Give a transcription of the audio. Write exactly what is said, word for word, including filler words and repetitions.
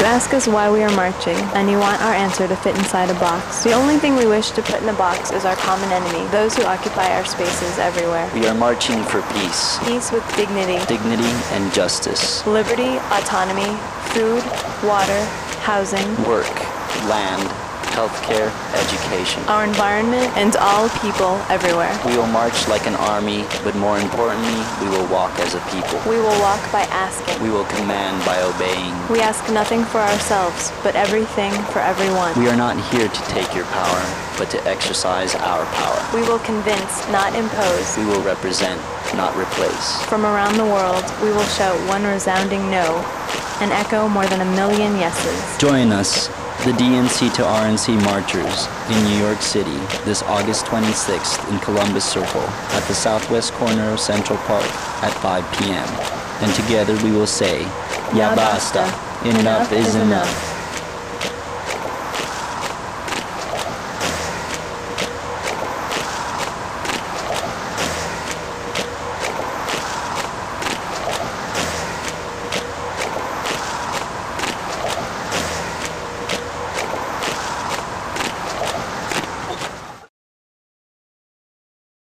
You ask us why we are marching, and you want our answer to fit inside a box. The only thing we wish to put in a box is our common enemy, those who occupy our spaces everywhere. We are marching for peace. Peace with dignity. Dignity and justice. Liberty, autonomy, food, water, housing, work, land, healthcare, education. Our environment, and all people everywhere. We will march like an army, but more importantly, we will walk as a people. We will walk by asking. We will command by obeying. We ask nothing for ourselves, but everything for everyone. We are not here to take your power, but to exercise our power. We will convince, not impose. We will represent, not replace. From around the world, we will shout one resounding no, and echo more than a million yeses. Join us, the D N C to R N C marchers, in New York City, this August twenty-sixth in Columbus Circle, at the southwest corner of Central Park, at five p m And together we will say, Ya basta, enough is enough.